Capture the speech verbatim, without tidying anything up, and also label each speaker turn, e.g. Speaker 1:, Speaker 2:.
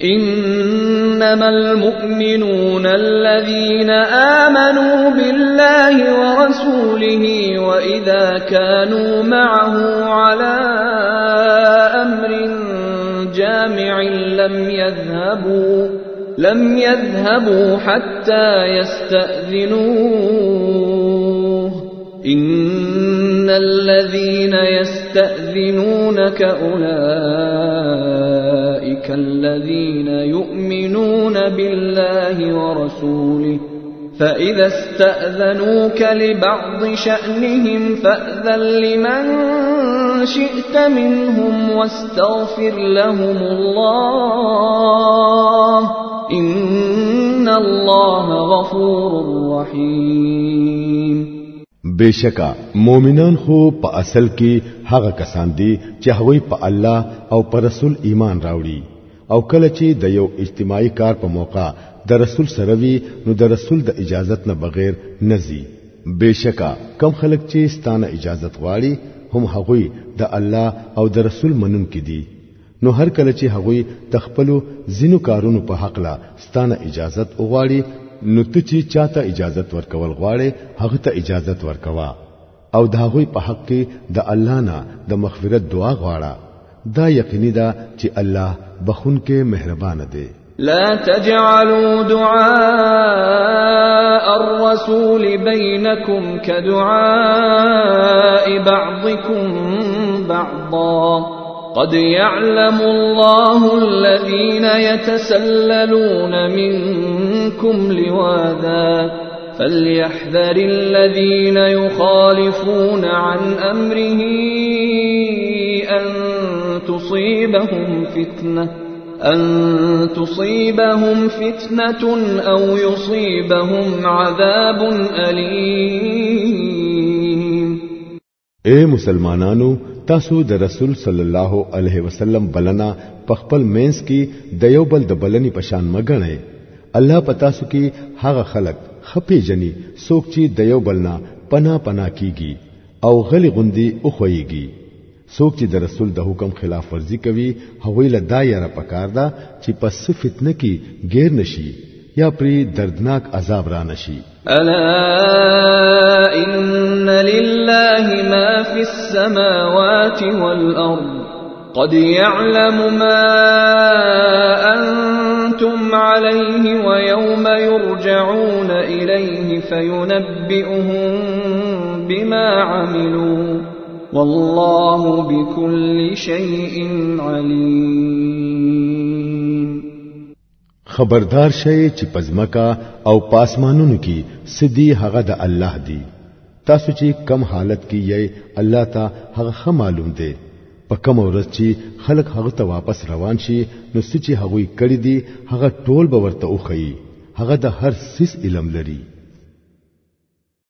Speaker 1: إنما المؤمنون الذين آمنوا بالله ورسوله وإذا كانوا معه على أمر جامع لم يذهبوا لم يذهبوا حتى يستأذنوه إن الذين يستأذنونك أولئك الذين يؤمنون بالله ورسوله فإذا استأذنوك لبعض شأنهم فأذن لمن شئت منهم واستغفر لهم الله إن الله غفور رحيم.
Speaker 2: بشکا مومنان خو په اصل کې هغه کسان دي چې هغوی په الله او پر رسول ایمان راوړي او کله چې د یو اجتماعي کار په موقع د رسول سره وي نو د رسول د اجازت نه بغیر نزي. بشکا کم خلک چې ستانه اجازت غواړي هم هغوی د الله او د رسول منونکي دي. نو هر کله چې هغوی د خپل زینو کارونو په حق لا ستانه اجازت وغواړي نو ته چې چاته اجازت ورکول غواړي هغه ته اجازت ورکوا او دا هغوی په حق کې د الله نه د مغفرت دعا غواړه. دا یقیني ده چې الله بخونکې مهربان دی.
Speaker 1: لا تجعلوا دعاء الرسول بينكم كدعاء بعضكم بعضا قد يعلم الله الذين يتسللون منكم لواذا فليحذر الذين يخالفون عن أمره أن تصيبهم فتنة أن تصيبهم فتنة أو يصيبهم عذاب أليم.
Speaker 2: اے مسلمانانو تاسو د رسول صلی الله علیه وسلم بلنا پخپل مینس کی د یو بل د بلنی پشان مګنئ. الله پتا سو کی هغه خلق خپې جنې څوک چې د یو بلنا پنا پنا کیږي او غلی غندي او خوېږي. څوک چې د رسول د حکم خلاف ورزي کوي هغوی له دایره پکار دا چې پس فتنه کې غیر نشي یا پری دردناک عذاب را نشي.
Speaker 1: ألا إن لله ما في السماوات والأرض قد يعلم ما أنتم عليه ويوم يرجعون إليه فينبئهم بما عملوا والله بكل شيء عليم.
Speaker 2: خبردار شئ چې پزماکا او پاسمانونو کې سدي هغه د الله دی. تاسو چې کم حالت کې یې الله ته هغه معلوم دی. په کوم ورځ چې خلک هغه ته واپس روان شي نو چې هغه کړی دی هغه ټول به ورته وخی. هغه د هر سیس علم لري.